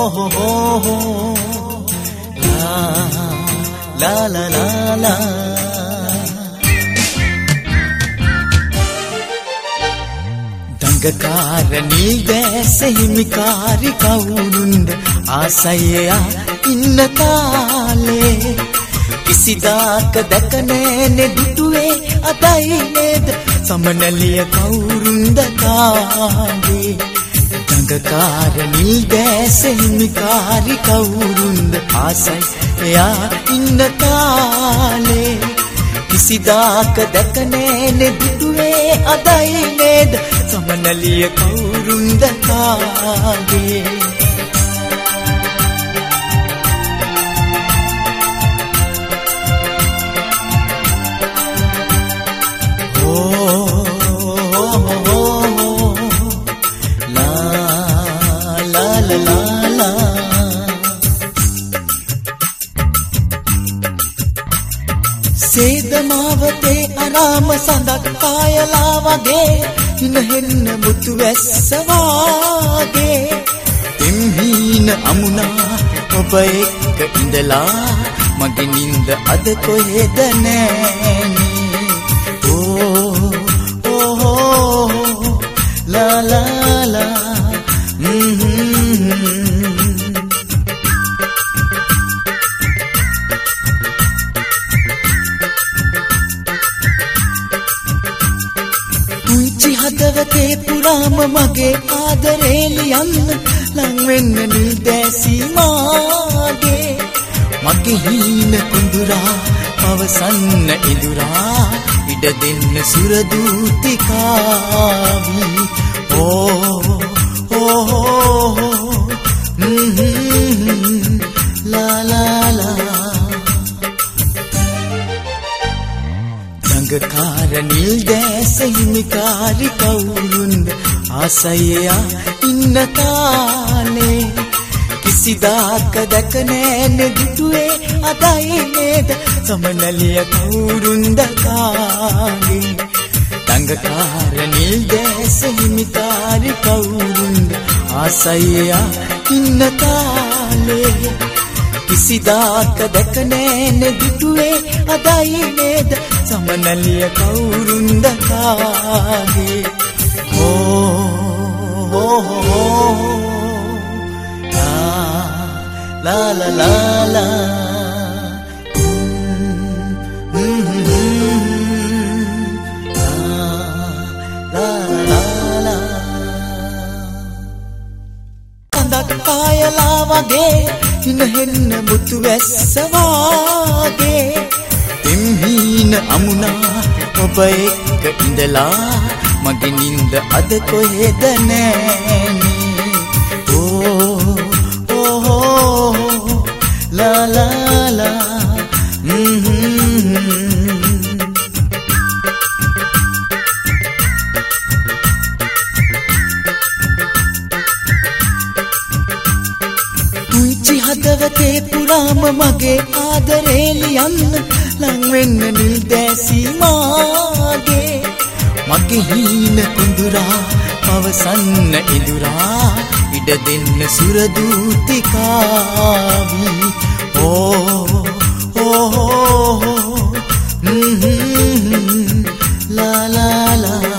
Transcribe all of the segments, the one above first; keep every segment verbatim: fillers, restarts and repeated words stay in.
ho ho ho la la la la දඟකාරණී දැසෙහිමිකාරි කවුරුන්ද ආසයයා ඉන්න කාලේ කිසිදාක දැක නෑනේ දුටුවේ අදයි නේද සමනලිය කවුරුන්ද කාගේ දඟකාරණී දැසෙහිමිකාරි කවුරුන්ද ආසයයා ඉන්න කාලේ කිසිදාක දැක නෑනේ දුටුවේ අදයි නේද සමනලිය කවුරුන්ද කාගේ සේදමාවතේ අරාම සඳක් කායලා වගේ හිනහෙන්න මුතු වැස්ස වාගේ එම්හීන අමුණා ඔබ එක්ක ඉඳලා මගේ නින්ද අද කොහෙද නෑනේ ඕ ඕ ලා ලා ලා හදවතේ පුරාම මගේ ආදරේ ලියන්න ලං වෙන්න නිදැසි මාගේ මගේ හීන කුඳුරා පවසන්න ඉඳුරා ඉඩ දෙන්න සුරදූතිකාවි ඕ ඕ ලා ලා ලා දඟකාරණී දැසෙහිමිකාරි කවුරුන්ද ආසයයා ඉන්න කාලේ කිසිදාක දැක නෑනේ දුටුවේ අදයි නේද සමනලිය කවුරුන්ද කාගේ දඟකාරණී දැසෙහිමිකාරි කවුරුන්ද ආසයයා ඉන්න කාලේ කිසිදාක දැක නෑනේ දුටුවේ අදයි නේද සමනලිය කවුරුන්ද කාගේ ඕ ඕ ලා ලා ලා ලා කායලා වගේ හිනහෙන්න මුතු වැස්ස වාගේ එම්හීන අමුණා ඔබ එක්ක ඉඳලා මගේ නින්ද අද කොහෙද නෑනේ ඕ ඕ ලා ලා ලා හදවතේ පුරාම මගේ ආදරේ ලියන්න ලං වෙන්න නිදැසි මාගේ මගේ හීන කුඳුරා පවසන්න ඉඳුරා ඉඩ දෙන්න සුරදූතිකාවි ඕ ඕ ලා ලා ලා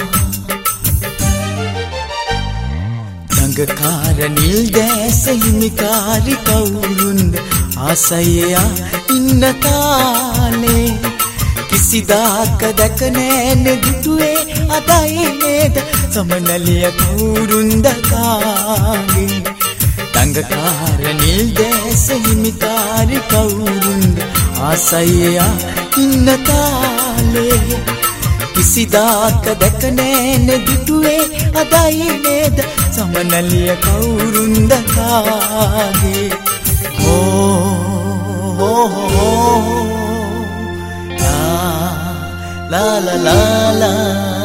දඟකාරණී දැසෙහිමිකාරි කවුරුන්ද ආසයයා ඉන්න කාලේ කිසිදාක දැක නෑනේ දුටුවේ අදයි නේද සමනලිය කවුරුන්ද කාගේ දඟකාරණී දැසෙහිමිකාරි කවුරුන්ද ආසයයා ඉන්න කාලේ කිසිදාක දැක නෑනේ දුටුවේ අදයි නේද සමනලිය කවුරුන්ද කාගේ ඕ ඕ ලා ලා ලා ලා